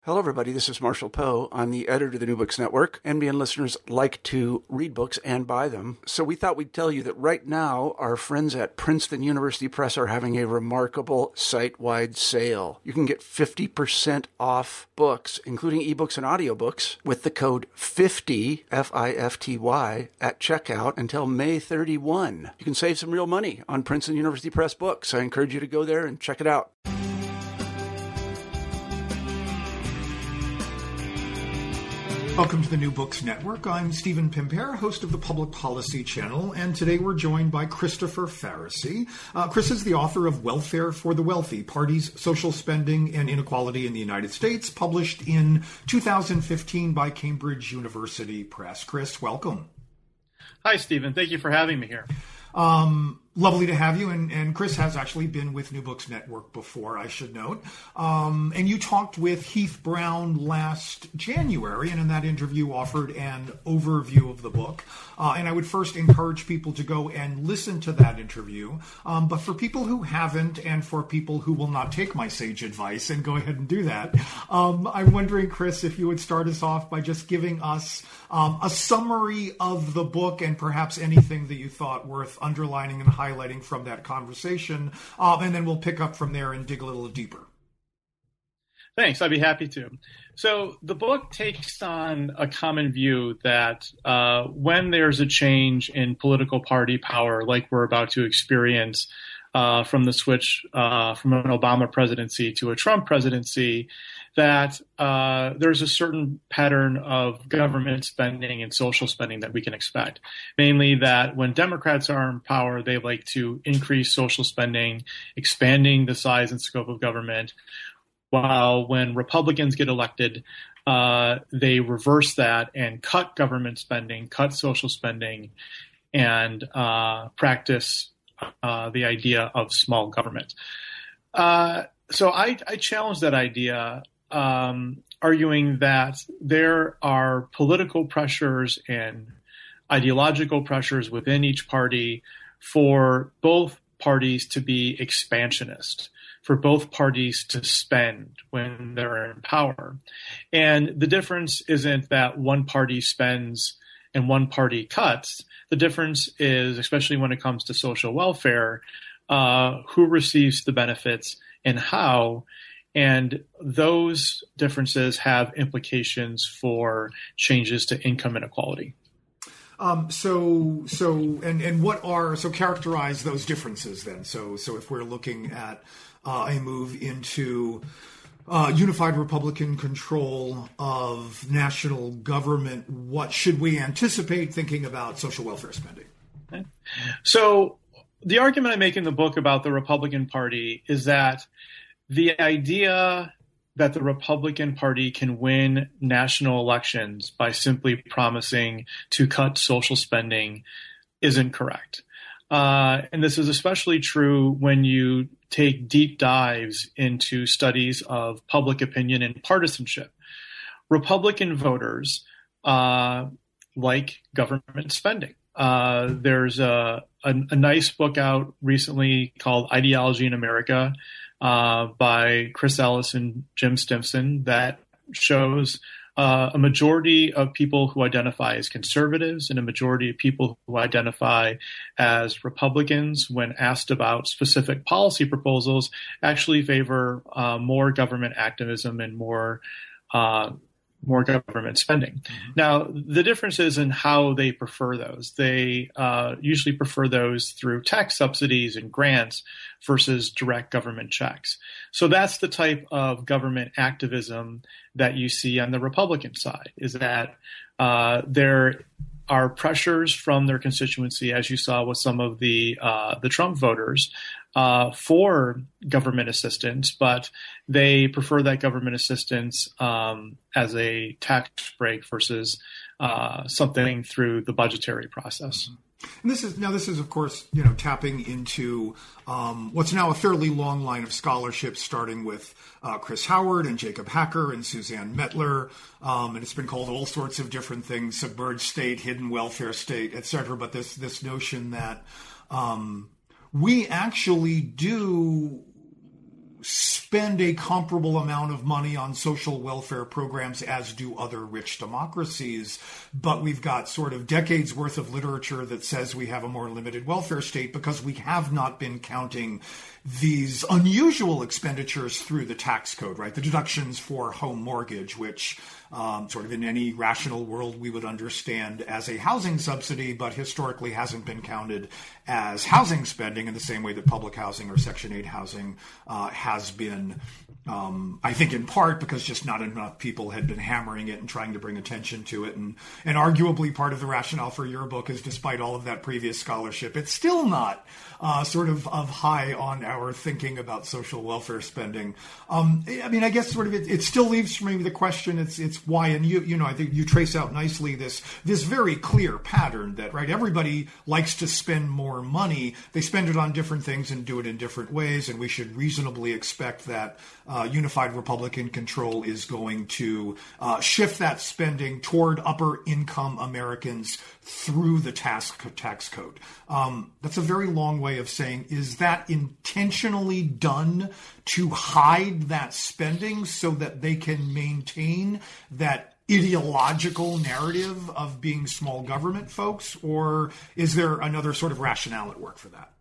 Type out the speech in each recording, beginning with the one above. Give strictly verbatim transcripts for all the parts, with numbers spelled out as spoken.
Hello, everybody. This is Marshall Poe. I'm the editor of the New Books Network. N B N listeners like to read books and buy them. So we thought we'd tell you that right now, our friends at Princeton University Press are having a remarkable site-wide sale. You can get fifty percent off books, including ebooks and audiobooks, with the code fifty, F I F T Y, at checkout until May thirty-first. You can save some real money on Princeton University Press books. I encourage you to go there and check it out. Welcome to the New Books Network. I'm Stephen Pimpare, host of the Public Policy Channel, and today we're joined by Christopher Faracy. Uh, Chris is the author of Welfare for the Wealthy, Parties, Social Spending, and Inequality in the United States, published in two thousand fifteen by Cambridge University Press. Chris, welcome. Hi, Stephen. Thank you for having me here. Um, lovely to have you. And, and Chris has actually been with New Books Network before, I should note. Um, and you talked with Heath Brown last January, and in that interview offered an overview of the book. Uh, and I would first encourage people to go and listen to that interview. Um, but for people who haven't, and for people who will not take my sage advice and go ahead and do that, um, I'm wondering, Chris, if you would start us off by just giving us um, a summary of the book and perhaps anything that you thought worth underlining and highlighting from that conversation. Um, and then we'll pick up from there and dig a little deeper. Thanks. I'd be happy to. So the book takes on a common view that uh, when there's a change in political party power, like we're about to experience uh, from the switch uh, from an Obama presidency to a Trump presidency, that uh, there's a certain pattern of government spending and social spending that we can expect. Mainly that when Democrats are in power, they like to increase social spending, expanding the size and scope of government, while when Republicans get elected, uh, they reverse that and cut government spending, cut social spending, and uh, practice uh, the idea of small government. Uh, so I, I challenge that idea, um, arguing that there are political pressures and ideological pressures within each party for both parties to be expansionist, for both parties to spend when they're in power. And the difference isn't that one party spends and one party cuts. The difference is, especially when it comes to social welfare, uh, who receives the benefits and how. And those differences have implications for changes to income inequality. Um, so, so, and, and what are, so characterize those differences then. So, so if we're looking at uh, a move into uh, unified Republican control of national government, what should we anticipate thinking about social welfare spending? Okay. So the argument I make in the book about the Republican Party is that the idea that the Republican Party can win national elections by simply promising to cut social spending isn't correct. Uh, and this is especially true when you take deep dives into studies of public opinion and partisanship. Republican voters uh, like government spending. Uh, there's a, a, a nice book out recently called Ideology in America uh, by Chris Ellis and Jim Stimson that shows uh, a majority of people who identify as conservatives and a majority of people who identify as Republicans, when asked about specific policy proposals, actually favor uh, more government activism and more uh, more government spending. Mm-hmm. Now, the difference is in how they prefer those. They uh, usually prefer those through tax subsidies and grants versus direct government checks. So that's the type of government activism that you see on the Republican side, is that uh, there are pressures from their constituency, as you saw with some of the uh, the Trump voters, uh, for government assistance, but they prefer that government assistance um, as a tax break versus uh, something through the budgetary process. And this is now. This is, of course, you know, tapping into um, what's now a fairly long line of scholarship, starting with uh, Chris Howard and Jacob Hacker and Suzanne Mettler, um, and it's been called all sorts of different things: submerged state, hidden welfare state, et cetera. But this this notion that um, we actually do spend a comparable amount of money on social welfare programs as do other rich democracies. But we've got sort of decades worth of literature that says we have a more limited welfare state because we have not been counting these unusual expenditures through the tax code, right? The deductions for home mortgage, which um, sort of in any rational world we would understand as a housing subsidy, but historically hasn't been counted as housing spending in the same way that public housing or Section eight housing uh, has been. Um, I think in part because just not enough people had been hammering it and trying to bring attention to it. And, and arguably part of the rationale for your book is despite all of that previous scholarship, it's still not uh, sort of, of high on our thinking about social welfare spending. Um, I mean, I guess sort of it, it still leaves for me the question, it's it's why, and you you know, I think you trace out nicely this this very clear pattern that, right, everybody likes to spend more money. They spend it on different things and do it in different ways, and we should reasonably expect that Uh, unified Republican control is going to uh, shift that spending toward upper income Americans through the tax, tax code. Um, that's a very long way of saying, is that intentionally done to hide that spending so that they can maintain that ideological narrative of being small government folks? Or is there another sort of rationale at work for that?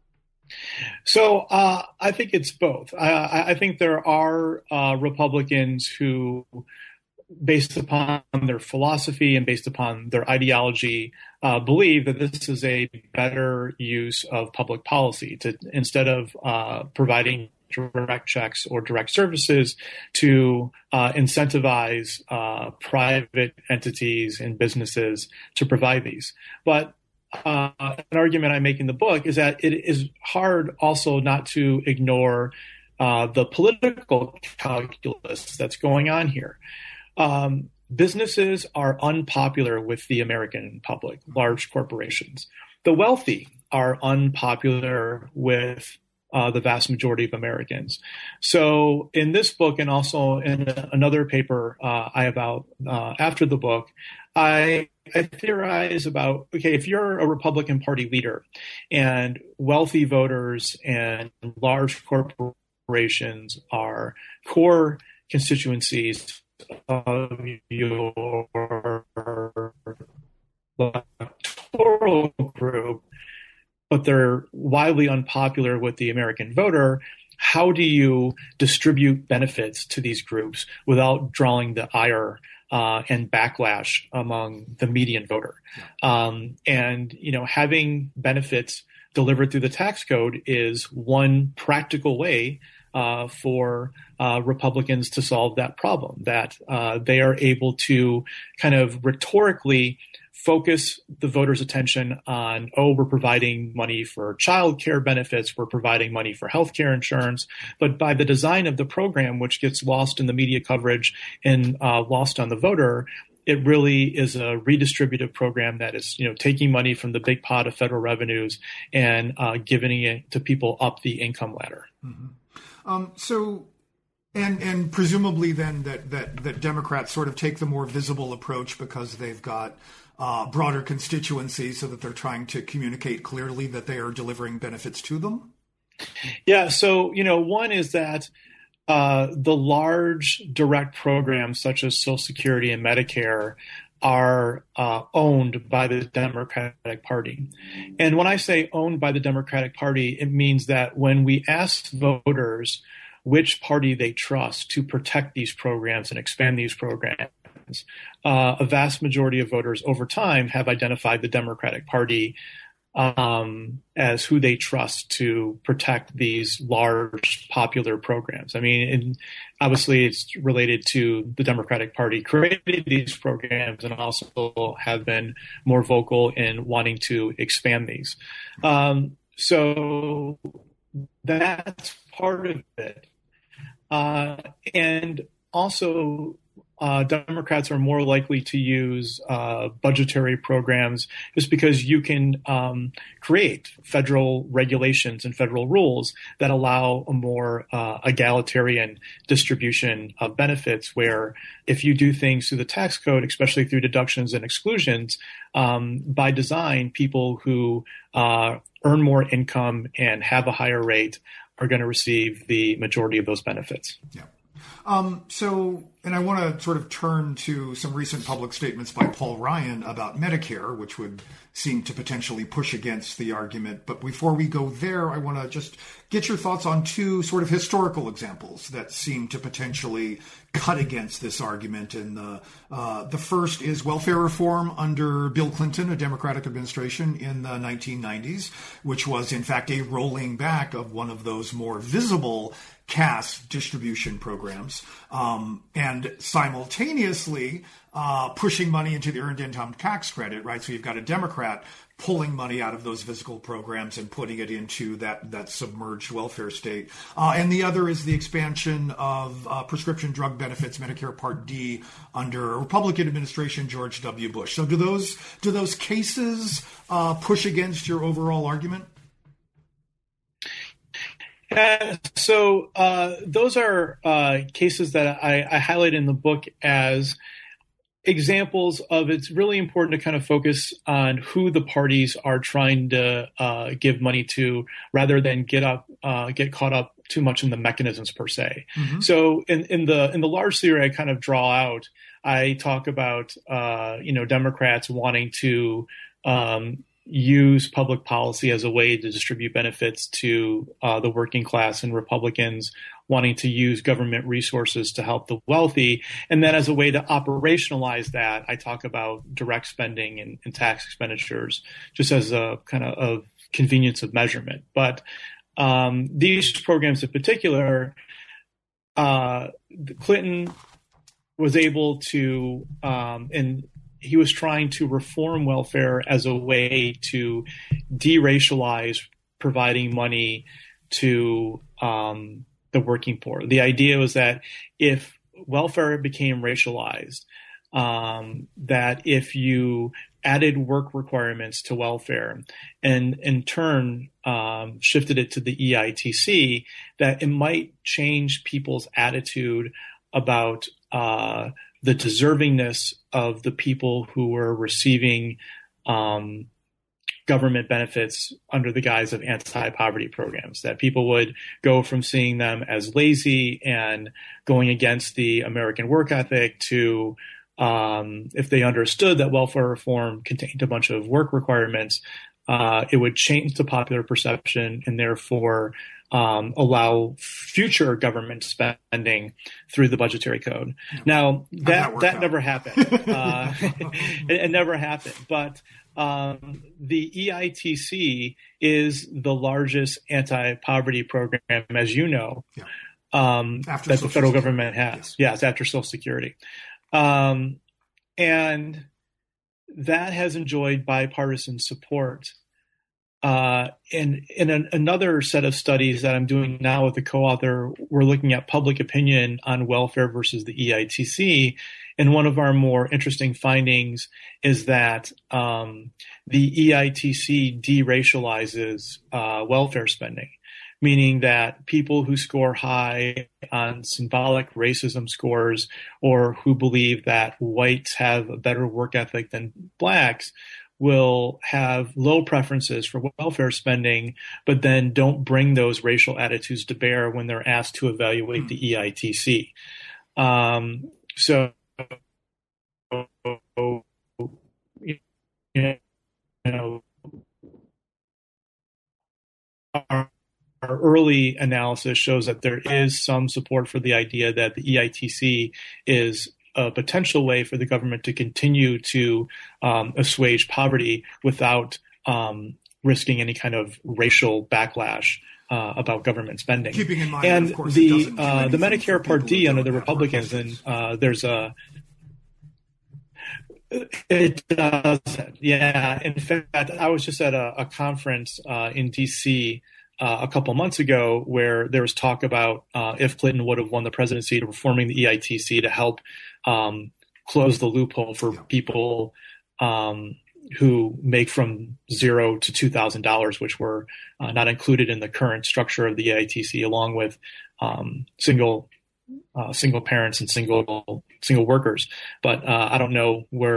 So uh, I think it's both. I, I think there are uh, Republicans who, based upon their philosophy and based upon their ideology, uh, believe that this is a better use of public policy to instead of uh, providing direct checks or direct services to uh, incentivize uh, private entities and businesses to provide these. But Uh, an argument I make in the book is that it is hard also not to ignore uh, the political calculus that's going on here. Um, businesses are unpopular with the American public, large corporations. The wealthy are unpopular with uh, the vast majority of Americans. So in this book, and also in another paper uh, I have out uh, after the book, I I theorize about, okay, if you're a Republican Party leader and wealthy voters and large corporations are core constituencies of your electoral group, but they're widely unpopular with the American voter, how do you distribute benefits to these groups without drawing the ire Uh, and backlash among the median voter? Um, and, you know, having benefits delivered through the tax code is one practical way uh, for uh, Republicans to solve that problem, that uh, they are able to kind of rhetorically focus the voters' attention on, oh, we're providing money for child care benefits, we're providing money for health care insurance. But by the design of the program, which gets lost in the media coverage and uh, lost on the voter, it really is a redistributive program that is, you know, taking money from the big pot of federal revenues and uh, giving it to people up the income ladder. Mm-hmm. Um, so, and and presumably then that, that, that Democrats sort of take the more visible approach because they've got Uh, broader constituencies so that they're trying to communicate clearly that they are delivering benefits to them? Yeah. So, you know, one is that uh, the large direct programs such as Social Security and Medicare are uh, owned by the Democratic Party. And when I say owned by the Democratic Party, it means that when we ask voters which party they trust to protect these programs and expand these programs, Uh, a vast majority of voters over time have identified the Democratic Party um, as who they trust to protect these large popular programs. I mean, and obviously it's related to the Democratic Party created these programs and also have been more vocal in wanting to expand these. Um, so that's part of it. Uh, and also, Uh, Democrats are more likely to use uh, budgetary programs just because you can um, create federal regulations and federal rules that allow a more uh, egalitarian distribution of benefits, where if you do things through the tax code, especially through deductions and exclusions, um, by design, people who uh, earn more income and have a higher rate are going to receive the majority of those benefits. Yeah. Um, so, and I want to sort of turn to some recent public statements by Paul Ryan about Medicare, which would seem to potentially push against the argument. But before we go there, I want to just get your thoughts on two sort of historical examples that seem to potentially cut against this argument. And the, uh, the first is welfare reform under Bill Clinton, a Democratic administration in the nineteen nineties, which was in fact a rolling back of one of those more visible cash distribution programs, um, and simultaneously uh, pushing money into the earned income tax credit, right? So you've got a Democrat pulling money out of those physical programs and putting it into that, that submerged welfare state. Uh, and the other is the expansion of uh, prescription drug benefits, Medicare Part D, under a Republican administration, George W. Bush. So do those, do those cases uh, push against your overall argument? Uh, so uh, those are uh, cases that I, I highlight in the book as examples of it's really important to kind of focus on who the parties are trying to uh, give money to rather than get up uh, get caught up too much in the mechanisms per se. Mm-hmm. So in, in the in the large theory I kind of draw out, I talk about uh, you know Democrats wanting to um, use public policy as a way to distribute benefits to uh, the working class, and Republicans wanting to use government resources to help the wealthy. And then as a way to operationalize that, I talk about direct spending and, and tax expenditures just as a kind of, of convenience of measurement. But um, these programs in particular, uh, Clinton was able to, um, and he was trying to reform welfare as a way to de-racialize providing money to um, the working poor. The idea was that if welfare became racialized, um, that if you added work requirements to welfare and in turn um, shifted it to the E I T C, that it might change people's attitude about uh, the deservingness of the people who were receiving um, government benefits under the guise of anti-poverty programs, that people would go from seeing them as lazy and going against the American work ethic to, um, if they understood that welfare reform contained a bunch of work requirements, uh, it would change the popular perception and therefore Um, allow future government spending through the budgetary code. Now that that, that never happened. uh, it, it never happened. But um, the E I T C is the largest anti-poverty program, as you know, yeah. um, that the federal Security. government has. Yeah. Yes, after Social Security, um, and that has enjoyed bipartisan support. Uh, and in an, another set of studies that I'm doing now with a co-author, we're looking at public opinion on welfare versus the E I T C. And one of our more interesting findings is that um, the E I T C deracializes uh, welfare spending, meaning that people who score high on symbolic racism scores or who believe that whites have a better work ethic than blacks will have low preferences for welfare spending, but then don't bring those racial attitudes to bear when they're asked to evaluate mm. the E I T C. Um, so, you know, our, our early analysis shows that there is some support for the idea that the E I T C is a potential way for the government to continue to um, assuage poverty without um, risking any kind of racial backlash uh, about government spending. Keeping in mind, and of course, the uh, the Medicare Part D under the Republicans, and uh, there's a it does, yeah. In fact, I was just at a, a conference uh, in D C Uh, a couple months ago where there was talk about uh, if Clinton would have won the presidency, to reforming the E I T C to help um, close the loophole for yeah. people um, who make from zero to two thousand dollars, which were uh, not included in the current structure of the E I T C, along with um, single uh, single parents and single single workers. But uh, I don't know where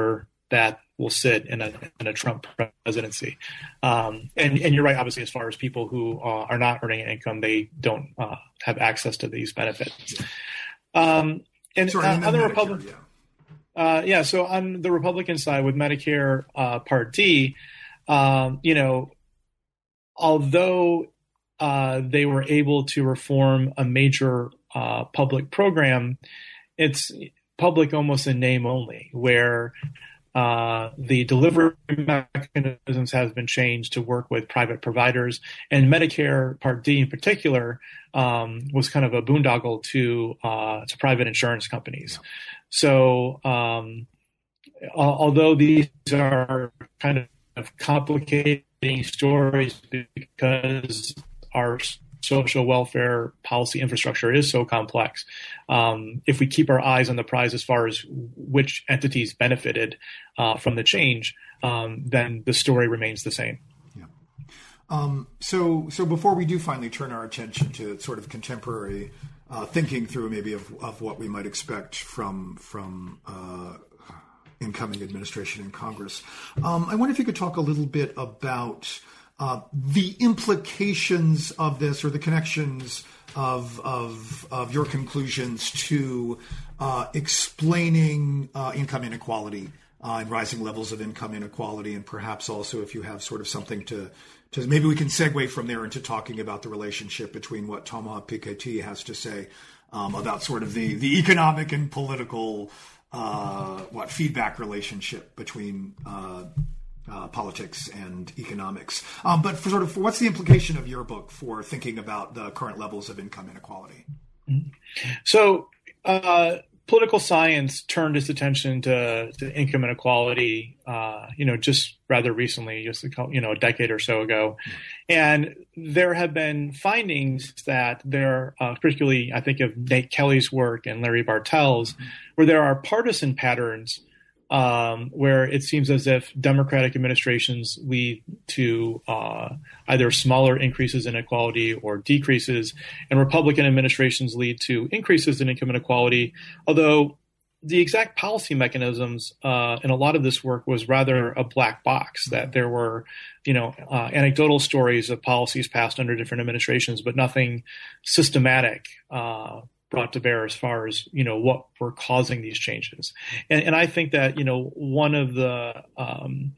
that will sit in a, in a Trump presidency. Um, and, and you're right, obviously, as far as people who uh, are not earning an income, they don't uh, have access to these benefits. Um, and Sorry, uh, and on the Medicare, Republican, yeah. uh, yeah, so on the Republican side with Medicare uh, Part D, um, you know, although uh, they were able to reform a major uh, public program, it's public almost in name only, where uh, the delivery mechanisms have been changed to work with private providers, and Medicare Part D in particular um, was kind of a boondoggle to uh, to private insurance companies. Yeah. So, um, although these are kind of complicating stories because our social welfare policy infrastructure is so complex. Um, if we keep our eyes on the prize as far as which entities benefited uh, from the change, um, then the story remains the same. Yeah. Um, so, so before we do finally turn our attention to sort of contemporary uh, thinking through maybe of, of what we might expect from from uh, incoming administration in Congress, um, I wonder if you could talk a little bit about Uh, the implications of this, or the connections of of, of your conclusions to uh, explaining uh, income inequality uh, and rising levels of income inequality, and perhaps also if you have sort of something to, to maybe we can segue from there into talking about the relationship between what Thomas Piketty has to say um, about sort of the, the economic and political uh, what feedback relationship between uh, Uh, politics and economics. Um, but for sort of, what's the implication of your book for thinking about the current levels of income inequality? So, uh, political science turned its attention to, to income inequality, uh, you know, just rather recently, just, a, you know, a decade or so ago. And there have been findings that there, uh, particularly, I think of Nate Kelly's work and Larry Bartel's, where there are partisan patterns Um, where it seems as if Democratic administrations lead to uh, either smaller increases in inequality or decreases, and Republican administrations lead to increases in income inequality, although the exact policy mechanisms uh, in a lot of this work was rather a black box, that there were, you know, uh, anecdotal stories of policies passed under different administrations, but nothing systematic uh brought to bear as far as, you know, what were causing these changes. And, and I think that, you know, one of the, um,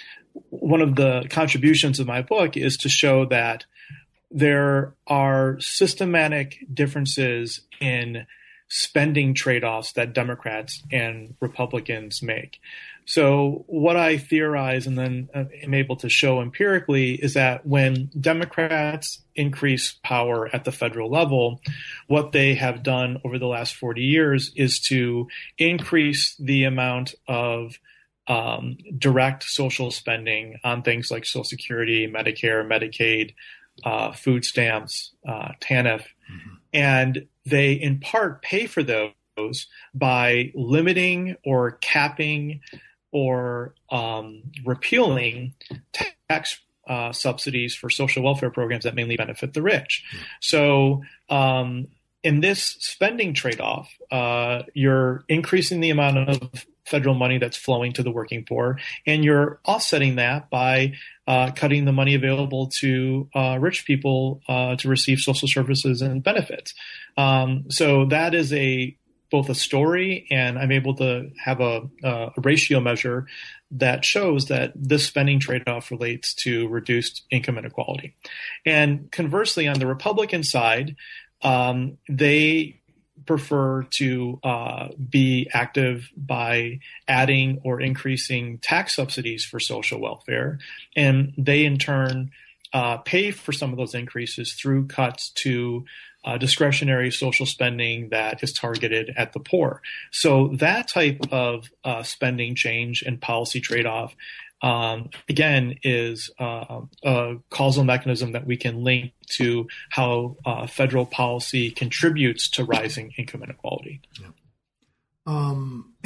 one of the contributions of my book is to show that there are systematic differences in spending trade-offs that Democrats and Republicans make. So what I theorize and then am able to show empirically is that when Democrats increase power at the federal level, what they have done over the last forty years is to increase the amount of um, direct social spending on things like Social Security, Medicare, Medicaid, uh, food stamps, uh, TANF, mm-hmm. and they in part pay for those by limiting or capping or um, repealing tax uh, subsidies for social welfare programs that mainly benefit the rich. So um, in this spending trade-off, uh, you're increasing the amount of federal money that's flowing to the working poor, and you're offsetting that by uh, cutting the money available to uh, rich people uh, to receive social services and benefits. Um, so that is a both a story, and I'm able to have a, a ratio measure that shows that this spending trade-off relates to reduced income inequality. And conversely, on the Republican side, um, they prefer to uh, be active by adding or increasing tax subsidies for social welfare, and they in turn uh, pay for some of those increases through cuts to Uh, discretionary social spending that is targeted at the poor. So that type of uh, spending change and policy trade-off, um, again, is uh, a causal mechanism that we can link to how uh, federal policy contributes to rising income inequality. Yeah. Um,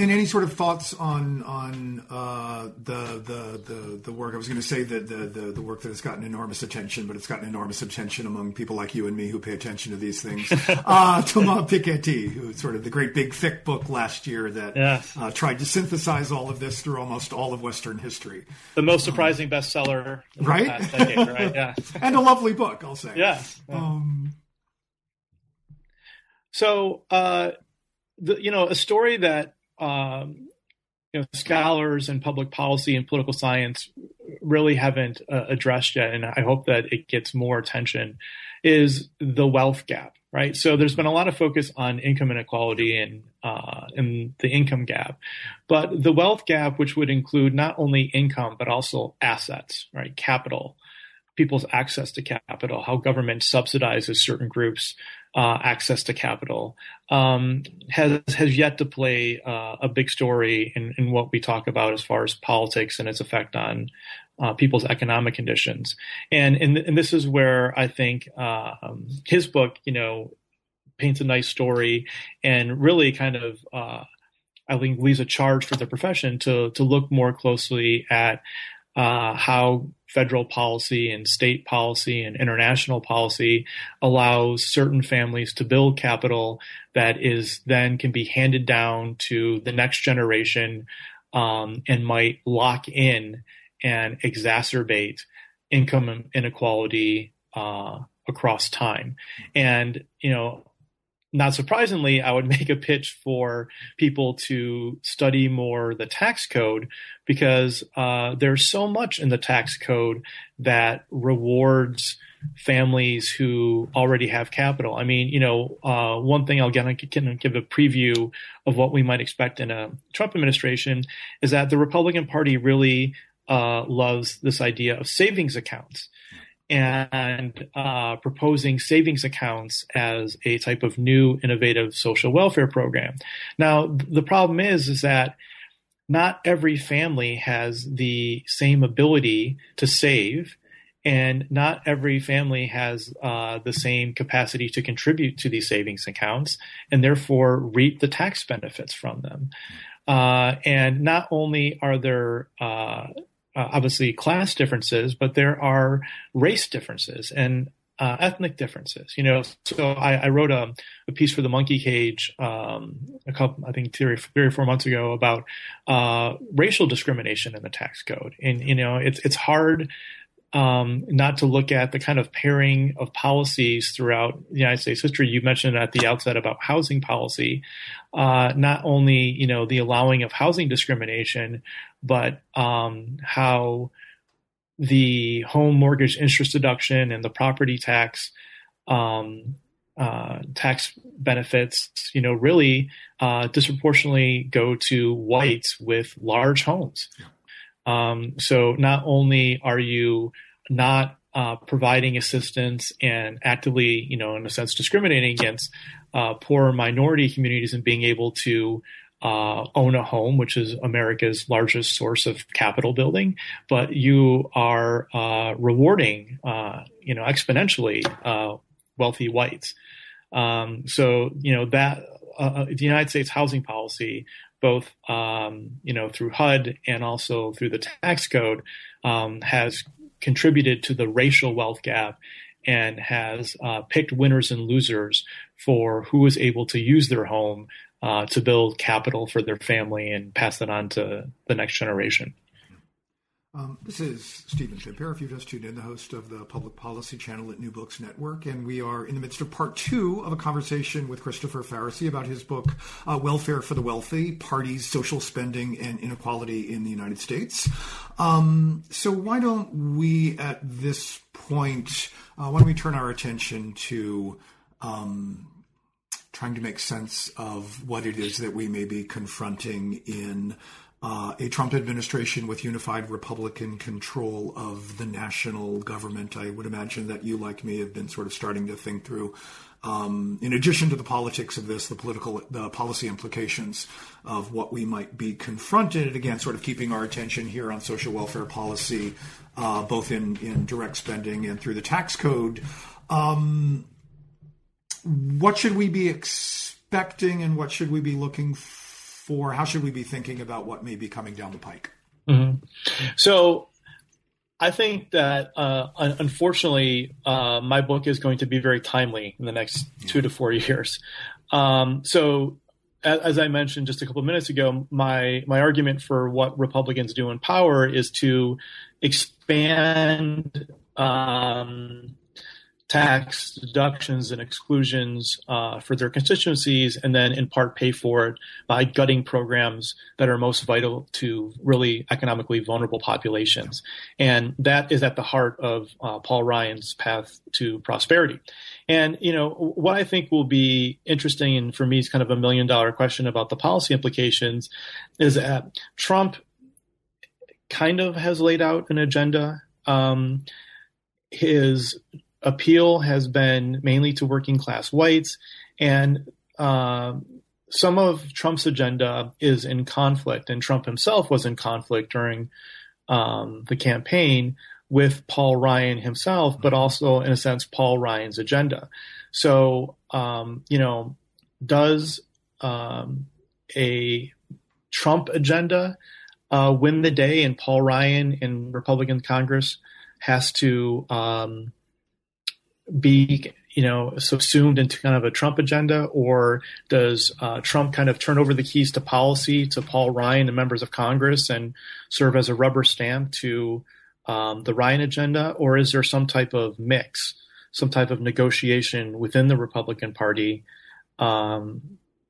And any sort of thoughts on on uh, the, the the the work? I was going to say that the, the the work that has gotten enormous attention, but it's gotten enormous attention among people like you and me who pay attention to these things. uh, Thomas Piketty, who sort of the great big thick book last year that yes. uh, tried to synthesize all of this through almost all of Western history. The most surprising um, bestseller, in right? The past decade, right? Yeah, and a lovely book, I'll say. Yeah. yeah. Um, so, uh, the, you know, a story that. Um, you know, scholars in public policy and political science really haven't uh, addressed yet, and I hope that it gets more attention, is the wealth gap, right? So there's been a lot of focus on income inequality and, uh, and the income gap, but the wealth gap, which would include not only income, but also assets, right? Capital, people's access to capital, how government subsidizes certain groups' uh, access to capital, um, has has yet to play uh, a big story in, in what we talk about as far as politics and its effect on uh, people's economic conditions. And, and and this is where I think uh, um, his book, you know, paints a nice story and really kind of uh, I think leaves a charge for the profession to to look more closely at uh, how federal policy and state policy and international policy allows certain families to build capital that is then can be handed down to the next generation um, and might lock in and exacerbate income inequality uh, across time. And, you know, not surprisingly, I would make a pitch for people to study more the tax code because uh, there's so much in the tax code that rewards families who already have capital. I mean, you know, uh, one thing I'll get, I can give a preview of what we might expect in a Trump administration is that the Republican Party really uh, loves this idea of savings accounts. And uh, proposing savings accounts as a type of new innovative social welfare program. Now, the problem is, is that not every family has the same ability to save, and not every family has uh, the same capacity to contribute to these savings accounts, and therefore reap the tax benefits from them. Uh, and not only are there uh, Uh, obviously class differences, but there are race differences and uh, ethnic differences. You know, so I, I wrote a, a piece for the Monkey Cage um, a couple, I think, three, three or four months ago about uh, racial discrimination in the tax code, and you know, it's it's hard um, not to look at the kind of pairing of policies throughout the United States history. You mentioned at the outset about housing policy, uh, not only, you know, the allowing of housing discrimination, but um, how the home mortgage interest deduction and the property tax um, uh, tax benefits, you know, really uh, disproportionately go to whites with large homes. Yeah. Um, so not only are you not uh, providing assistance and actively, you know, in a sense, discriminating against uh, poor minority communities and being able to uh, own a home, which is America's largest source of capital building, but you are uh, rewarding, uh, you know, exponentially uh, wealthy whites. Um, so, you know, that uh, the United States housing policy, both, um, you know, through H U D and also through the tax code, um, has contributed to the racial wealth gap and has uh, picked winners and losers for who is able to use their home uh, to build capital for their family and pass that on to the next generation. Um, this is Stephen Pimpare, if you've just tuned in, the host of the Public Policy Channel at New Books Network, and we are in the midst of part two of a conversation with Christopher Faracy about his book, uh, Welfare for the Wealthy, Parties, Social Spending, and Inequality in the United States. Um, so why don't we, at this point, uh, why don't we turn our attention to um, trying to make sense of what it is that we may be confronting in Uh, a Trump administration with unified Republican control of the national government. I would imagine that you, like me, have been sort of starting to think through, um, in addition to the politics of this, the political, the policy implications of what we might be confronted, again, sort of keeping our attention here on social welfare policy, uh, both in, in direct spending and through the tax code. Um, what should we be expecting and what should we be looking for? for how should we be thinking about what may be coming down the pike? Mm-hmm. So I think that, uh, unfortunately, uh, my book is going to be very timely in the next yeah. two to four years. Um, so as, as I mentioned just a couple of minutes ago, my, my argument for what Republicans do in power is to expand um, tax deductions and exclusions uh, for their constituencies, and then in part pay for it by gutting programs that are most vital to really economically vulnerable populations. And that is at the heart of uh, Paul Ryan's path to prosperity. And, you know, what I think will be interesting, and for me is kind of a million dollar question about the policy implications, is that Trump kind of has laid out an agenda. Um, his appeal has been mainly to working class whites, and uh, some of Trump's agenda is in conflict, and Trump himself was in conflict during um, the campaign with Paul Ryan himself, but also, in a sense, Paul Ryan's agenda. So, um, you know, does um, a Trump agenda uh, win the day, and Paul Ryan in Republican Congress has to um, be, you know, subsumed into kind of a Trump agenda, or does uh, Trump kind of turn over the keys to policy to Paul Ryan and members of Congress and serve as a rubber stamp to um, the Ryan agenda, or is there some type of mix, some type of negotiation within the Republican Party um,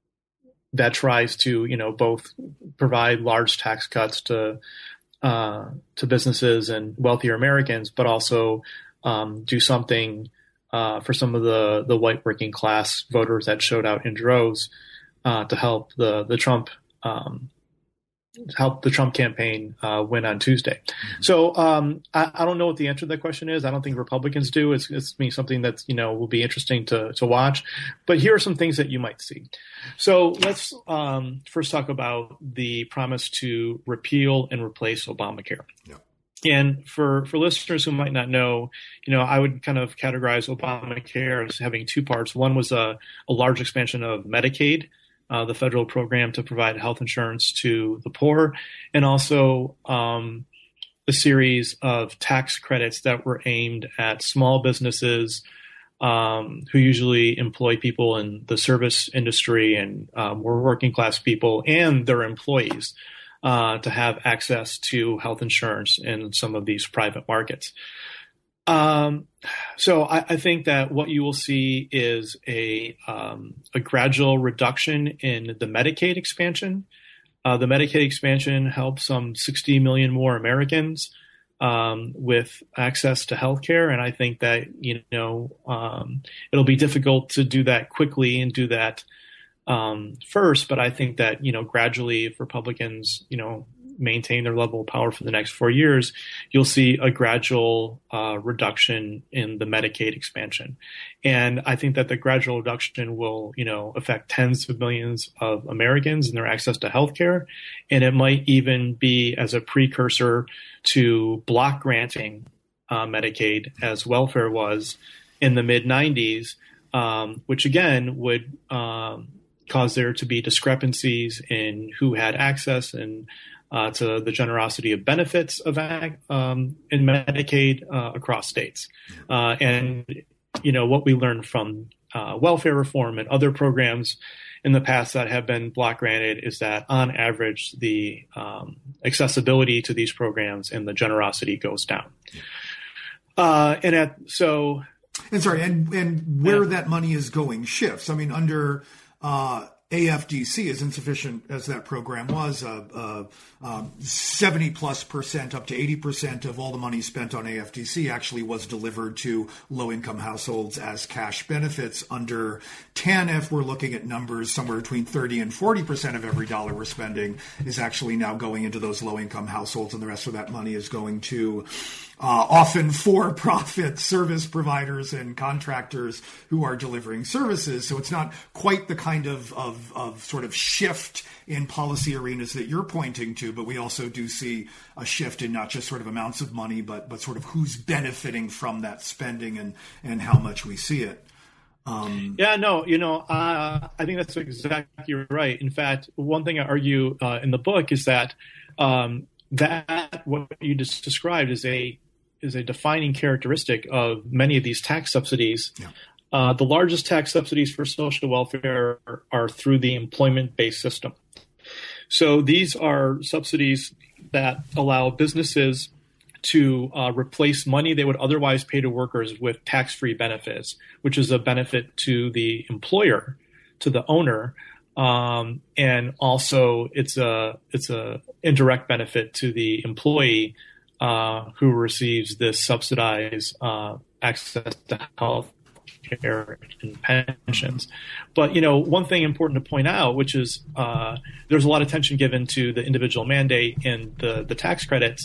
that tries to, you know, both provide large tax cuts to uh, to businesses and wealthier Americans, but also um, do something Uh, for some of the, the white working class voters that showed out in droves uh, to help the the Trump um, help the Trump campaign uh, win on Tuesday. Mm-hmm. So um, I, I don't know what the answer to that question is. I don't think Republicans do. It's, it's something that, you know, will be interesting to to watch. But here are some things that you might see. So let's um, first talk about the promise to repeal and replace Obamacare. Yeah. And for, for listeners who might not know, you know, I would kind of categorize Obamacare as having two parts. One was a, a large expansion of Medicaid, uh, the federal program to provide health insurance to the poor, and also um, a series of tax credits that were aimed at small businesses um, who usually employ people in the service industry and uh, more working class people and their employees. Uh, to have access to health insurance in some of these private markets. Um, so I, I think that what you will see is a, um, a gradual reduction in the Medicaid expansion. Uh, the Medicaid expansion helps some sixty million more Americans um, with access to health care. And I think that, you know, um, it'll be difficult to do that quickly and do that Um, first, but I think that, you know, gradually, if Republicans, you know, maintain their level of power for the next four years, you'll see a gradual uh, reduction in the Medicaid expansion. And I think that the gradual reduction will, you know, affect tens of millions of Americans and their access to health care. And it might even be as a precursor to block granting uh, Medicaid, as welfare was in the mid nineties, um, which again would um, cause there to be discrepancies in who had access and uh, to the generosity of benefits of um, in Medicaid uh, across states. Uh, and, you know, what we learned from uh, welfare reform and other programs in the past that have been block granted is that on average, the um, accessibility to these programs and the generosity goes down. Uh, and at, so. And sorry, and, and where yeah. that money is going shifts. I mean, under uh, A F D C, as insufficient as that program was, uh, uh, um, seventy plus percent, up to eighty percent of all the money spent on A F D C actually was delivered to low-income households as cash benefits. Under TANF, we're looking at numbers somewhere between thirty and forty percent of every dollar we're spending is actually now going into those low-income households, and the rest of that money is going to Uh, often for-profit service providers and contractors who are delivering services. So it's not quite the kind of, of, of sort of shift in policy arenas that you're pointing to, but we also do see a shift in not just sort of amounts of money, but but sort of who's benefiting from that spending and, and how much we see it. Um, yeah, no, you know, uh, I think that's exactly right. In fact, one thing I argue uh, in the book is that um, that what you just described is a is a defining characteristic of many of these tax subsidies. Yeah. Uh, the largest tax subsidies for social welfare are, are through the employment-based system. So these are subsidies that allow businesses to uh, replace money they would otherwise pay to workers with tax-free benefits, which is a benefit to the employer, to the owner, um, and also it's a it's a indirect benefit to the employee uh, who receives this subsidized uh, access to health care and pensions. But, you know, one thing important to point out, which is uh, there's a lot of attention given to the individual mandate and the, the tax credits.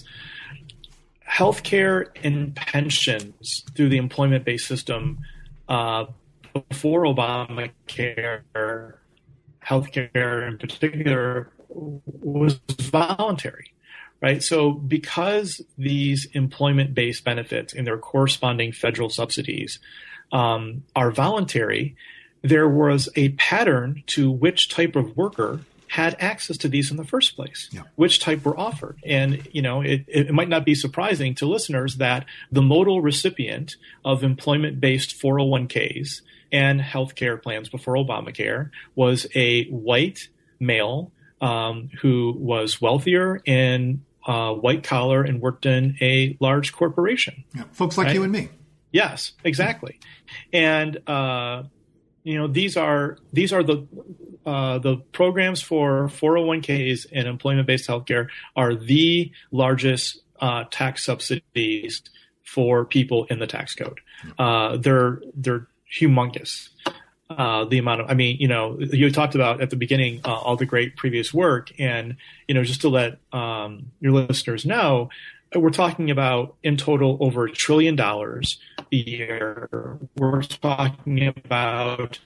Healthcare and pensions through the employment-based system uh, before Obamacare, healthcare in particular, was voluntary, right? So because these employment-based benefits and their corresponding federal subsidies um, are voluntary, there was a pattern to which type of worker had access to these in the first place, yeah. which type were offered. And, you know, it, it might not be surprising to listeners that the modal recipient of employment-based four oh one k's and healthcare plans before Obamacare was a white male um, who was wealthier and uh, white collar and worked in a large corporation. Yeah. Folks like right? you and me. Yes, exactly. And, uh, you know, these are these are the uh, the programs for four oh one k's and employment-based healthcare are the largest uh, tax subsidies for people in the tax code. Uh, they're they're humongous. Uh, the amount of, I mean, you know, you talked about at the beginning uh, all the great previous work, and you know, just to let um, your listeners know, we're talking about in total over a trillion dollars a year. We're talking about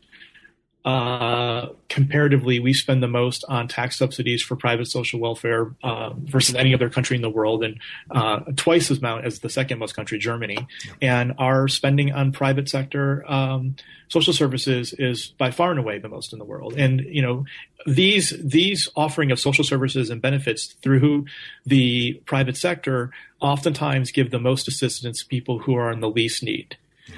uh, comparatively, we spend the most on tax subsidies for private social welfare uh, versus any other country in the world, and uh, twice as amount as the second most country, Germany. Yeah. And our spending on private sector um, social services is by far and away the most in the world. And you know, these these offering of social services and benefits through the private sector oftentimes give the most assistance to people who are in the least need.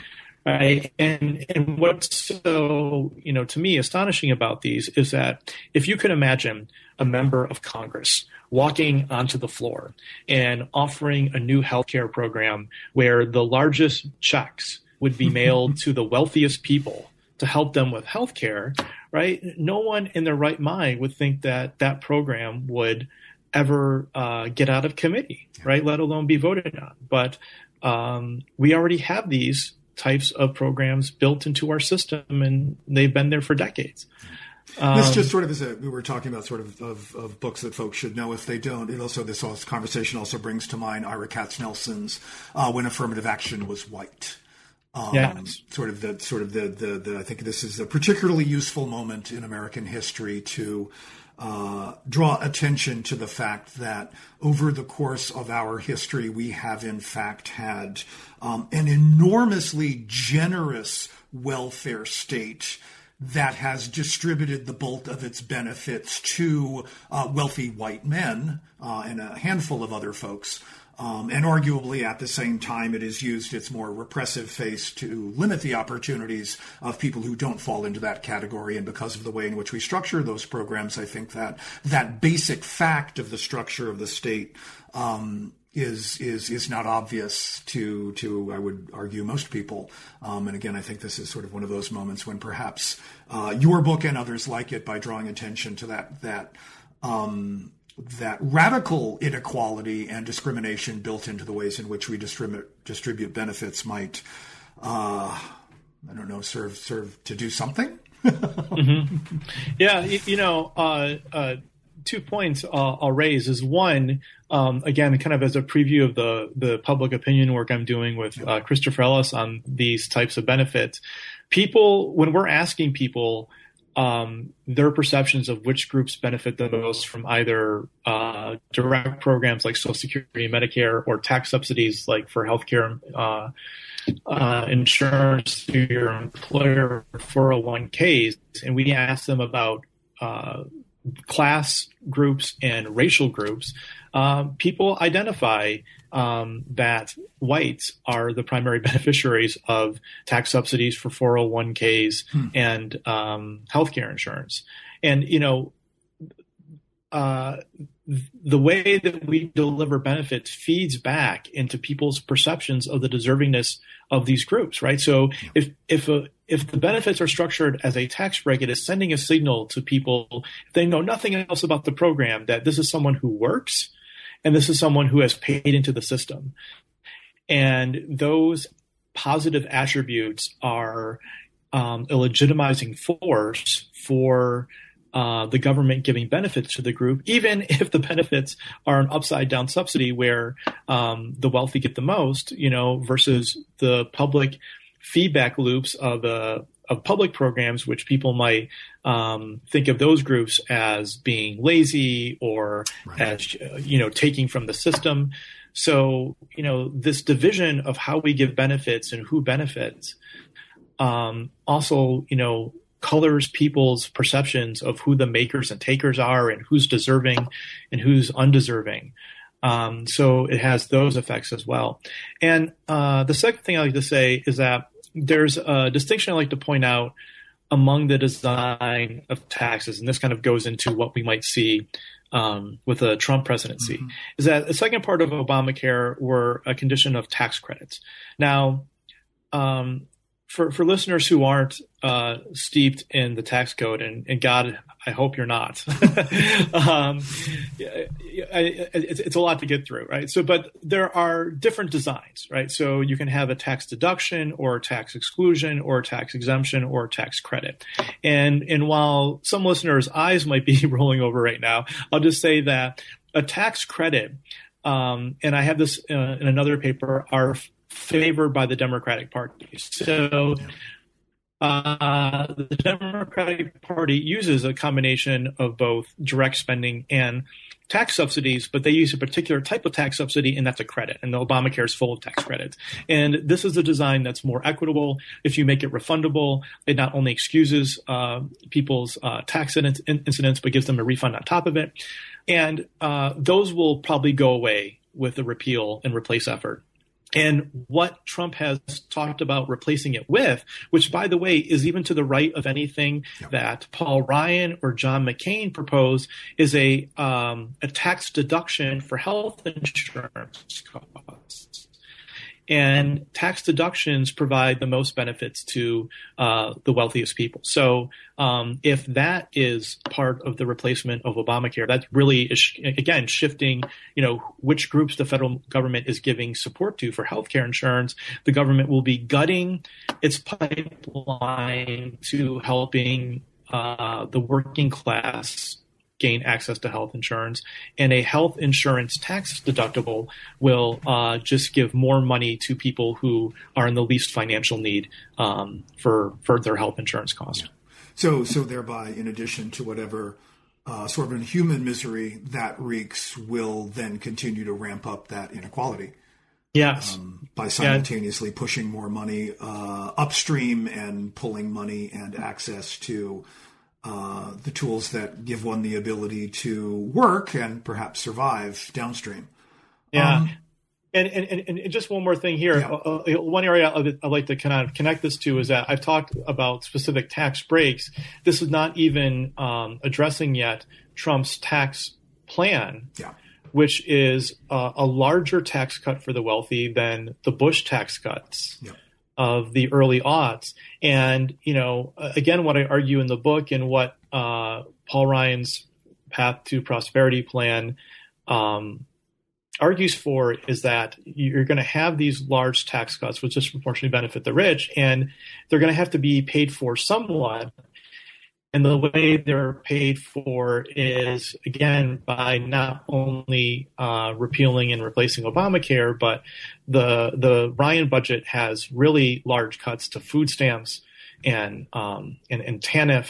Right. And and what's so, you know, to me astonishing about these is that if you could imagine a member of Congress walking onto the floor and offering a new healthcare program where the largest checks would be mailed to the wealthiest people to help them with healthcare, right? No one in their right mind would think that that program would ever uh, get out of committee, right? Let alone be voted on. But um, we already have these types of programs built into our system, and they've been there for decades. Um, this just sort of is a, we were talking about sort of, of, of books that folks should know if they don't. It also, this conversation also brings to mind Ira Katznelson's uh, When Affirmative Action Was White. Um, yes. Sort of the, sort of the, the, the, I think this is a particularly useful moment in American history to Uh, draw attention to the fact that over the course of our history, we have in fact had um, an enormously generous welfare state that has distributed the bulk of its benefits to uh, wealthy white men uh, and a handful of other folks. Um, and arguably at the same time, it has used its more repressive face to limit the opportunities of people who don't fall into that category. And because of the way in which we structure those programs, I think that that basic fact of the structure of the state um, is is is not obvious to, to I would argue, most people. Um, and again, I think this is sort of one of those moments when perhaps uh, your book and others like it, by drawing attention to that that um that radical inequality and discrimination built into the ways in which we distribute distribute benefits might, uh, I don't know, serve serve to do something. mm-hmm. Yeah, you, you know, uh, uh, two points uh, I'll raise is one, um, again, kind of as a preview of the the public opinion work I'm doing with uh, Christopher Ellis on these types of benefits. People, when we're asking people, um, their perceptions of which groups benefit the most from either uh, direct programs like Social Security and Medicare, or tax subsidies like for healthcare uh, uh, insurance through your employer four oh one k's. And we asked them about uh, class groups and racial groups. Um, people identify um, that whites are the primary beneficiaries of tax subsidies for four oh one k's hmm. and um, healthcare insurance. And, you know, uh, the way that we deliver benefits feeds back into people's perceptions of the deservingness of these groups, right? So yeah. if if a, if the benefits are structured as a tax break, it is sending a signal to people, if they know nothing else about the program, that this is someone who works and this is someone who has paid into the system. And those positive attributes are um, a legitimizing force for Uh, the government giving benefits to the group, even if the benefits are an upside down subsidy where um, the wealthy get the most, you know, versus the public feedback loops of uh, of public programs, which people might um, think of those groups as being lazy or right. as, uh, you know, taking from the system. So, you know, this division of how we give benefits and who benefits um, also, you know, colors people's perceptions of who the makers and takers are and who's deserving and who's undeserving. Um, so it has those effects as well. And uh, the second thing I like to say is that there's a distinction I like to point out among the design of taxes, and this kind of goes into what we might see um, with the Trump presidency, mm-hmm. is that the second part of Obamacare were a condition of tax credits. Now, um, For, for listeners who aren't uh, steeped in the tax code, and, and God, I hope you're not, um, I, it's, it's a lot to get through, right? So, but there are different designs, right? So you can have a tax deduction or a tax exclusion or a tax exemption or a tax credit. And, and while some listeners' eyes might be rolling over right now, I'll just say that a tax credit, um, and I have this uh, in another paper, are favored by the Democratic Party. So uh, the Democratic Party uses a combination of both direct spending and tax subsidies, but they use a particular type of tax subsidy, and that's a credit. And the Obamacare is full of tax credits. And this is a design that's more equitable. If you make it refundable, it not only excuses uh, people's uh, tax incidents, but gives them a refund on top of it. And uh, those will probably go away with the repeal and replace effort. And what Trump has talked about replacing it with, which, by the way, is even to the right of anything yep. that Paul Ryan or John McCain proposed, is a um, a tax deduction for health insurance costs. And tax deductions provide the most benefits to uh, the wealthiest people. So um, if that is part of the replacement of Obamacare, that's really, again, shifting, you know, which groups the federal government is giving support to for healthcare insurance. The government will be gutting its pipeline to helping uh, the working class gain access to health insurance, and a health insurance tax deductible will uh, just give more money to people who are in the least financial need um, for for their health insurance costs. Yeah. So, so thereby, in addition to whatever uh, sort of inhuman misery that wreaks, will then continue to ramp up that inequality. Yes, um, by simultaneously yeah. pushing more money uh, upstream and pulling money and access to Uh, the tools that give one the ability to work and perhaps survive downstream. Yeah. Um, and, and, and just one more thing here. Yeah. Uh, one area I'd, I'd like to kind of connect this to is that I've talked about specific tax breaks. This is not even um, addressing yet Trump's tax plan, yeah. which is uh, a larger tax cut for the wealthy than the Bush tax cuts. Yeah. Of the early aughts. And, you know, again, what I argue in the book and what uh, Paul Ryan's Path to Prosperity plan um, argues for is that you're going to have these large tax cuts which disproportionately benefit the rich, and they're going to have to be paid for somewhat. And the way they're paid for is, again, by not only uh, repealing and replacing Obamacare, but the the Ryan budget has really large cuts to food stamps and um, and, and TANF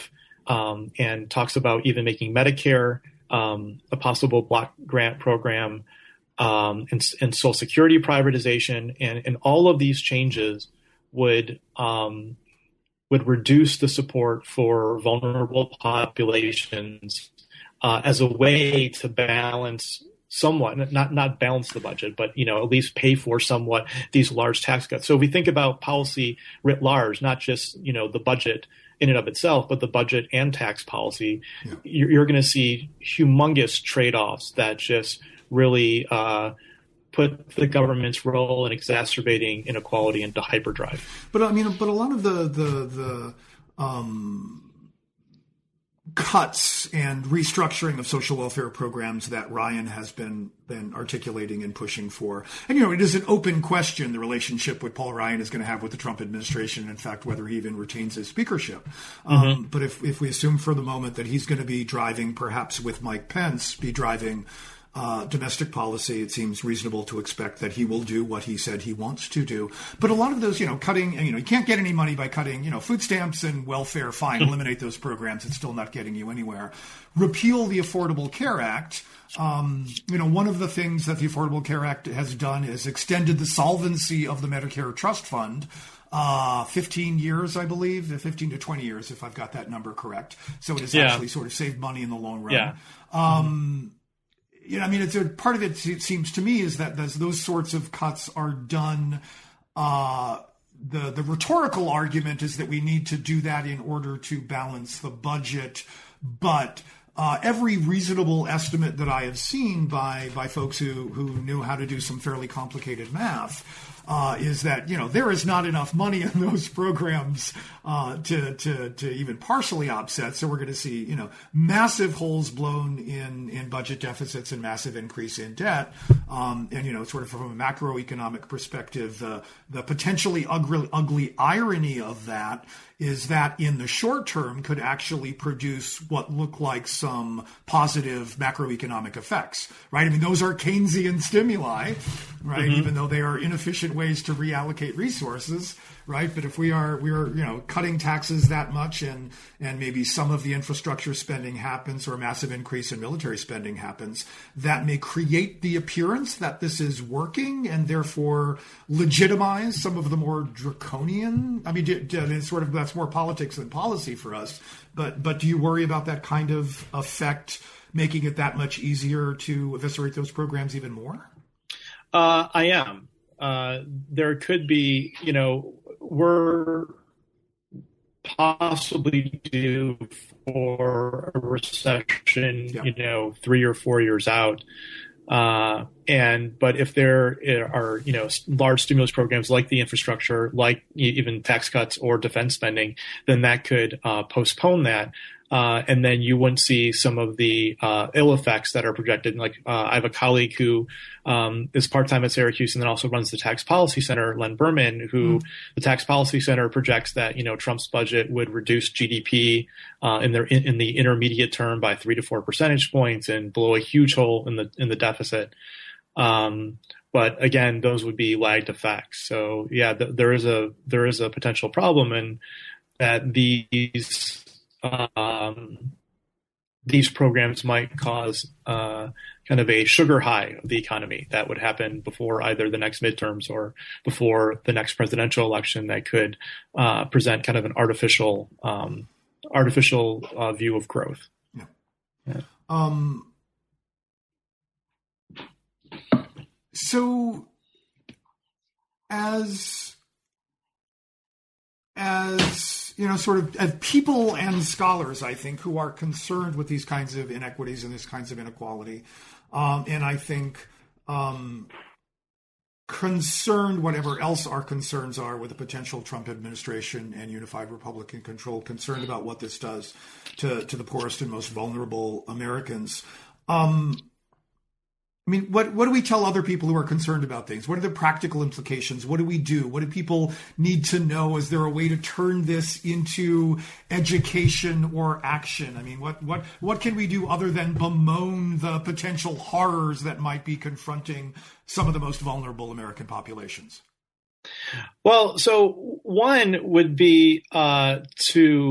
um, and talks about even making Medicare um, a possible block grant program, um, and, and Social Security privatization, and, and all of these changes would um, would reduce the support for vulnerable populations uh, as a way to balance somewhat, not not balance the budget, but you know at least pay for somewhat these large tax cuts. So if we think about policy writ large, not just you know the budget in and of itself, but the budget and tax policy, yeah. you're, you're going to see humongous trade-offs that just really uh, put the government's role in exacerbating inequality into hyperdrive. But I mean, but a lot of the the the um, cuts and restructuring of social welfare programs that Ryan has been been articulating and pushing for, and you know, it is an open question the relationship what Paul Ryan is going to have with the Trump administration. In fact, whether he even retains his speakership. Mm-hmm. Um, but if if we assume for the moment that he's going to be driving, perhaps with Mike Pence, be driving Uh, domestic policy, it seems reasonable to expect that he will do what he said he wants to do. But a lot of those, you know, cutting, you know, you can't get any money by cutting, you know, food stamps and welfare, fine, eliminate those programs. It's still not getting you anywhere. Repeal the Affordable Care Act. Um, you know, one of the things that the Affordable Care Act has done is extended the solvency of the Medicare Trust Fund. Uh, fifteen years, I believe, fifteen to twenty years, if I've got that number correct. So it has yeah. actually sort of saved money in the long run. Yeah. Um, You know, I mean, it's a part of it, it seems to me, is that those, those sorts of cuts are done. Uh, the, the rhetorical argument is that we need to do that in order to balance the budget. But uh, every reasonable estimate that I have seen by, by folks who, who knew how to do some fairly complicated math Uh, is that, you know, there is not enough money in those programs uh, to, to to even partially offset. So we're going to see, you know, massive holes blown in, in budget deficits and massive increase in debt. Um, and, you know, sort of from a macroeconomic perspective, the, the potentially ugly, ugly irony of that is that in the short term could actually produce what look like some positive macroeconomic effects, right? I mean, those are Keynesian stimuli, right? Mm-hmm. Even though they are inefficient ways to reallocate resources, right? But if we are, we are, you know, cutting taxes that much and, and maybe some of the infrastructure spending happens or a massive increase in military spending happens, that may create the appearance that this is working and therefore legitimize some of the more draconian, I mean, it's sort of, that's more politics than policy for us. But, but do you worry about that kind of effect making it that much easier to eviscerate those programs even more? Uh, I am. Uh, there could be, you know, we're possibly due for a recession, yeah. you know, three or four years out. Uh, and, but if there are, you know, large stimulus programs like the infrastructure, like even tax cuts or defense spending, then that could, uh, postpone that. Uh, and then you wouldn't see some of the uh, ill effects that are projected. Like uh, I have a colleague who um, is part-time at Syracuse and then also runs the Tax Policy Center, Len Berman, who mm. the Tax Policy Center projects that, you know, Trump's budget would reduce G D P uh, in, their, in, in the intermediate term by three to four percentage points and blow a huge hole in the in the deficit. Um, but again, those would be lagged effects. So yeah, th- there is a there is a potential problem, and that these. Um, these programs might cause uh, kind of a sugar high of the economy that would happen before either the next midterms or before the next presidential election that could uh, present kind of an artificial um, artificial uh, view of growth. Yeah. yeah. Um, so as as you know, sort of as people and scholars, I think, who are concerned with these kinds of inequities and these kinds of inequality. Um, and I think um, concerned, whatever else our concerns are with the potential Trump administration and unified Republican control, concerned about what this does to, to the poorest and most vulnerable Americans. Um, I mean, what, what do we tell other people who are concerned about things? What are the practical implications? What do we do? What do people need to know? Is there a way to turn this into education or action? I mean, what, what, what can we do other than bemoan the potential horrors that might be confronting some of the most vulnerable American populations? Well, so one would be uh, to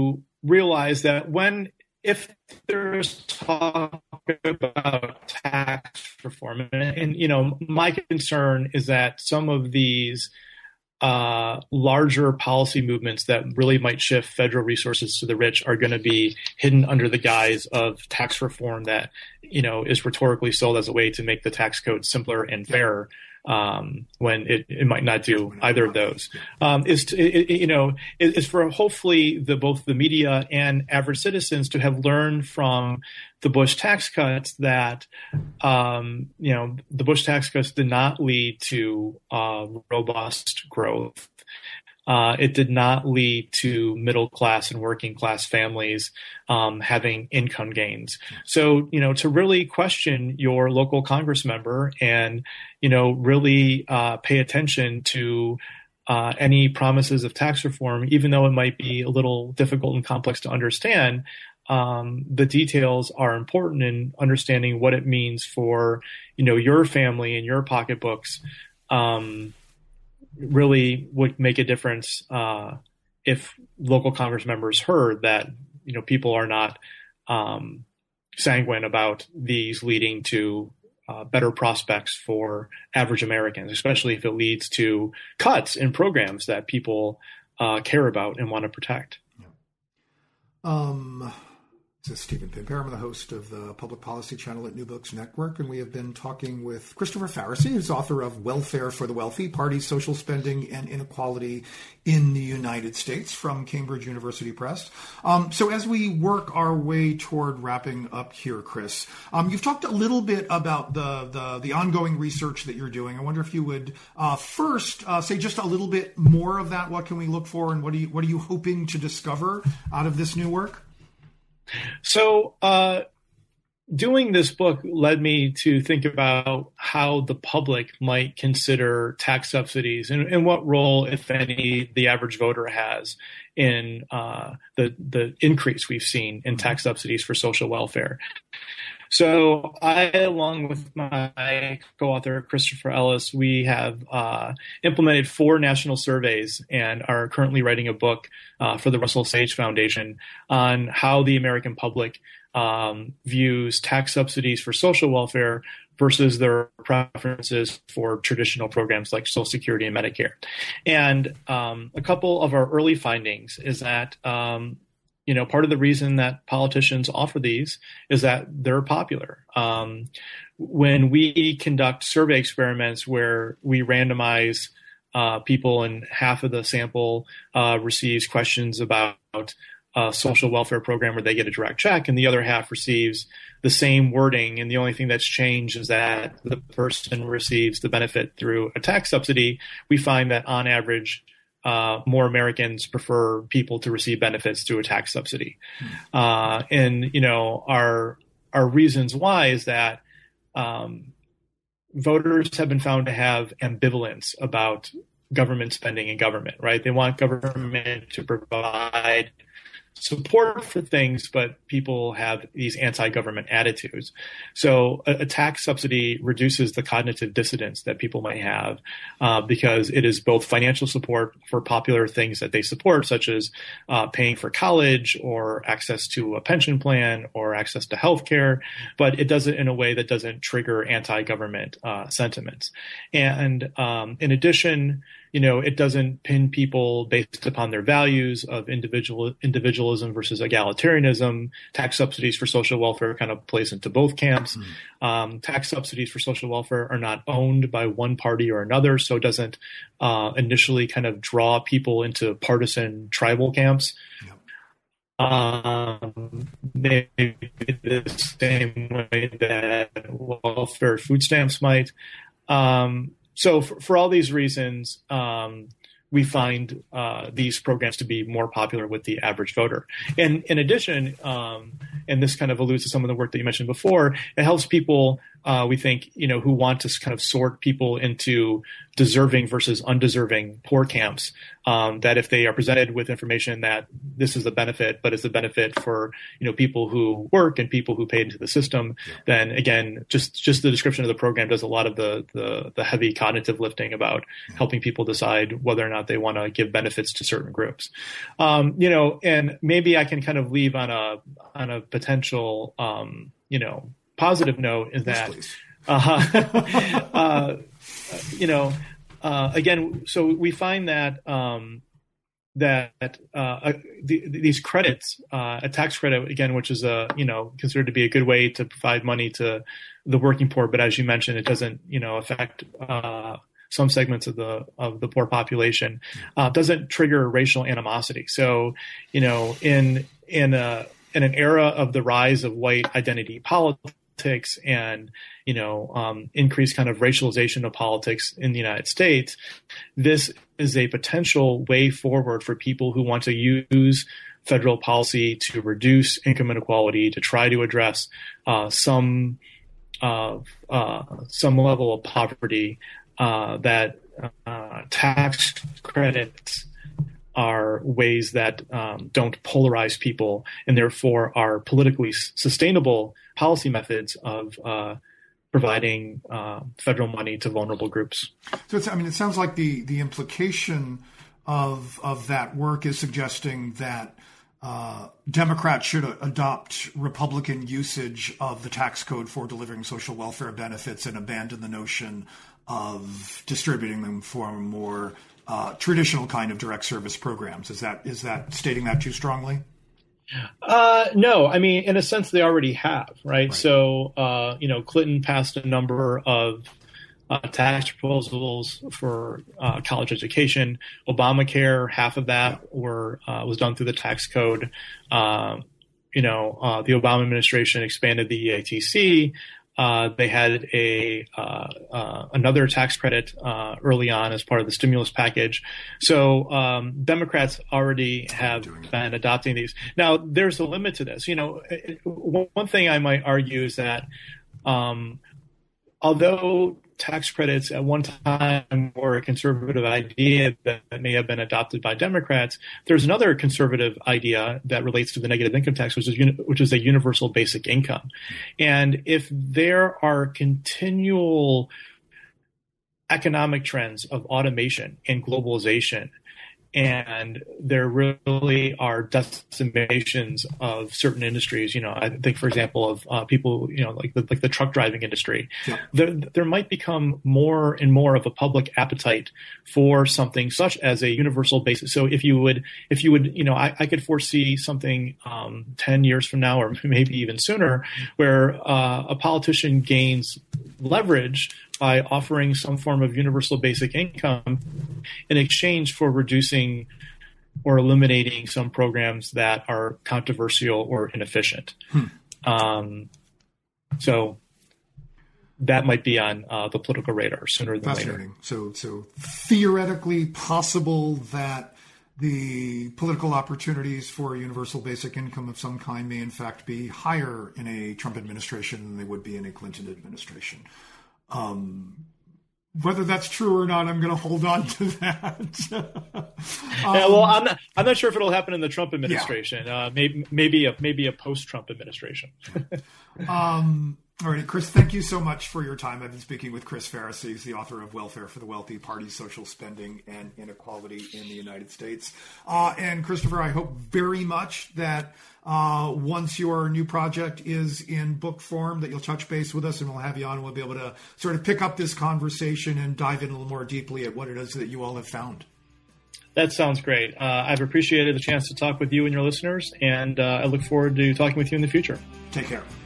realize that when, if there's talk about tax reform, and, and you know, my concern is that some of these uh, larger policy movements that really might shift federal resources to the rich are going to be hidden under the guise of tax reform that, you know, is rhetorically sold as a way to make the tax code simpler and fairer. Um, when it, it might not do either of those, um, is to, it, it, you know, is for hopefully the both the media and average citizens to have learned from the Bush tax cuts that, um, you know, the Bush tax cuts did not lead to uh, robust growth. Uh, it did not lead to middle class and working class families um, having income gains. So, you know, to really question your local Congress member and, you know, really uh, pay attention to uh, any promises of tax reform, even though it might be a little difficult and complex to understand, um, the details are important in understanding what it means for, you know, your family and your pocketbooks. Um, really would make a difference uh, if local Congress members heard that, you know, people are not um, sanguine about these leading to uh, better prospects for average Americans, especially if it leads to cuts in programs that people uh, care about and want to protect. Yeah. Um. This is Stephen Pimpare. I'm the host of the Public Policy Channel at New Books Network, and we have been talking with Christopher Faracy, who's author of Welfare for the Wealthy, Parties, Social Spending, and Inequality in the United States from Cambridge University Press. Um, so as we work our way toward wrapping up here, Chris, um, you've talked a little bit about the, the, the ongoing research that you're doing. I wonder if you would uh, first uh, say just a little bit more of that. What can we look for, and what, do you, what are you hoping to discover out of this new work? So uh, doing this book led me to think about how the public might consider tax subsidies and, and what role, if any, the average voter has in uh, the, the increase we've seen in tax subsidies for social welfare. So I, along with my co-author, Christopher Ellis, we have uh, implemented four national surveys and are currently writing a book uh, for the Russell Sage Foundation on how the American public um, views tax subsidies for social welfare versus their preferences for traditional programs like Social Security and Medicare. And um, a couple of our early findings is that um, You know, part of the reason that politicians offer these is that they're popular. Um, when we conduct survey experiments where we randomize uh, people and half of the sample uh, receives questions about a social welfare program where they get a direct check, and the other half receives the same wording, and the only thing that's changed is that the person receives the benefit through a tax subsidy, we find that on average, Uh, more Americans prefer people to receive benefits through a tax subsidy. Uh, and, you know, our, our reasons why is that um, voters have been found to have ambivalence about government spending and government, right? They want government to provide support for things, but people have these anti-government attitudes. So a, a tax subsidy reduces the cognitive dissonance that people might have uh, because it is both financial support for popular things that they support, such as uh, paying for college or access to a pension plan or access to health care, but it does it in a way that doesn't trigger anti-government uh, sentiments. And um, in addition, you know, it doesn't pin people based upon their values of individual individualism versus egalitarianism. Tax subsidies for social welfare kind of plays into both camps. Mm-hmm. Um, tax subsidies for social welfare are not owned by one party or another, so it doesn't uh, initially kind of draw people into partisan tribal camps. Yep. Um, maybe the same way that welfare food stamps might. Um, So for, for all these reasons, um, we find uh, these programs to be more popular with the average voter. And in addition, um, and this kind of alludes to some of the work that you mentioned before, it helps people uh, we think, you know, who want to kind of sort people into deserving versus undeserving poor camps, um, that if they are presented with information that this is the benefit, but it's the benefit for, you know, people who work and people who paid into the system, yeah. then again, just, just the description of the program does a lot of the, the, the heavy cognitive lifting about yeah. helping people decide whether or not they want to give benefits to certain groups. Um, you know, and maybe I can kind of leave on a, on a potential, um, you know, positive note is that, yes, uh, uh, you know, uh, again, so we find that um, that uh, the, these credits, uh, a tax credit, again, which is a you know considered to be a good way to provide money to the working poor, but as you mentioned, it doesn't you know affect uh, some segments of the of the poor population, uh, doesn't trigger racial animosity. So, you know, in in a in an era of the rise of white identity politics and, you know, um, increased kind of racialization of politics in the United States, this is a potential way forward for people who want to use federal policy to reduce income inequality, to try to address uh, some uh, uh, some level of poverty, uh, that uh, tax credits are ways that um, don't polarize people and therefore are politically sustainable policy methods of uh, providing uh, federal money to vulnerable groups. So it's, I mean, it sounds like the, the implication of of that work is suggesting that uh, Democrats should adopt Republican usage of the tax code for delivering social welfare benefits and abandon the notion of distributing them for more Uh, traditional kind of direct service programs. Is that is that stating that too strongly? Uh, no, I mean, in a sense, they already have, right? right. So, uh, you know, Clinton passed a number of uh, tax proposals for uh, college education. Obamacare, half of that yeah. were uh, was done through the tax code. Uh, you know, uh, the Obama administration expanded the E A T C. Uh, they had a uh, uh, another tax credit uh, early on as part of the stimulus package. So um, Democrats already have been adopting these. Now, there's a limit to this. You know, one thing I might argue is that um, although tax credits at one time were a conservative idea that may have been adopted by Democrats, there's another conservative idea that relates to the negative income tax, which is which is a universal basic income. And if there are continual economic trends of automation and globalization, and there really are decimations of certain industries. You know, I think, for example, of uh, people, you know, like the, like the truck driving industry. Yeah. There, there might become more and more of a public appetite for something such as a universal basis. So if you would, if you would, you know, I, I could foresee something um, ten years from now, or maybe even sooner, where uh, a politician gains leverage by offering some form of universal basic income in exchange for reducing or eliminating some programs that are controversial or inefficient. Hmm. Um, so that might be on uh, the political radar sooner than later. So, so theoretically possible that the political opportunities for a universal basic income of some kind may in fact be higher in a Trump administration than they would be in a Clinton administration. Um, whether that's true or not, I'm going to hold on to that. um, yeah, well, I'm not. I'm not sure if it'll happen in the Trump administration. Yeah. Uh, maybe, maybe a maybe a post-Trump administration. um, all right, Chris. Thank you so much for your time. I've been speaking with Chris Ferris. He's the author of "Welfare for the Wealthy: Party Social Spending and Inequality in the United States." Uh, and Christopher, I hope very much that uh, once your new project is in book form, that you'll touch base with us and we'll have you on and we'll be able to sort of pick up this conversation and dive in a little more deeply at what it is that you all have found. That sounds great. Uh, I've appreciated the chance to talk with you and your listeners, and uh, I look forward to talking with you in the future. Take care.